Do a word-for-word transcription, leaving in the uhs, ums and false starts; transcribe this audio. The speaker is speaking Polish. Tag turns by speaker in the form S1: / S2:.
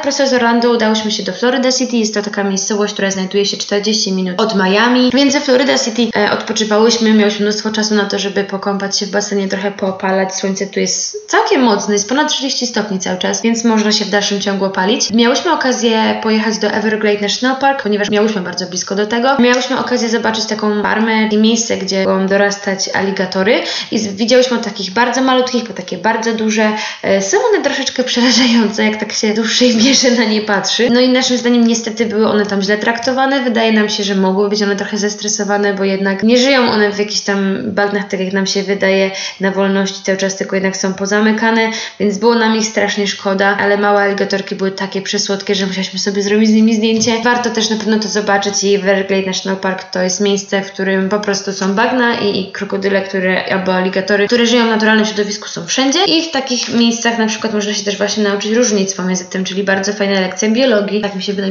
S1: Prosto z Orlando udałyśmy się do Florida City. Jest to taka miejscowość, która znajduje się czterdzieści minut od Miami. Więc we Florida City e, odpoczywałyśmy, miałyśmy mnóstwo czasu na to, żeby pokąpać się w basenie, trochę poopalać. Słońce tu jest całkiem mocne, jest ponad trzydzieści stopni cały czas, więc można się w dalszym ciągu opalić. Miałyśmy okazję pojechać do Everglades National Park, ponieważ miałyśmy bardzo blisko do tego. Miałyśmy okazję zobaczyć taką farmę i miejsce, gdzie mogą dorastać aligatory i widziałyśmy od takich bardzo malutkich po takie bardzo duże. E, są one troszeczkę przerażające, jak tak się dłuższej bierze na nie patrzy. No i naszym zdaniem niestety były one tam źle traktowane. Wydaje nam się, że mogły być one trochę zestresowane, bo jednak nie żyją one w jakichś tam bagnach, tak jak nam się wydaje, na wolności cały czas, tylko jednak są pozamykane, więc było nam ich strasznie szkoda, ale małe aligatorki były takie przesłodkie, że musieliśmy sobie zrobić z nimi zdjęcie. Warto też na pewno to zobaczyć i Everglades National Park to jest miejsce, w którym po prostu są bagna i, i krokodyle, które, albo aligatory, które żyją w naturalnym środowisku, są wszędzie i w takich miejscach na przykład można się też właśnie nauczyć różnic pomiędzy tym, czyli bardzo fajna lekcja biologii, tak mi się wydaje.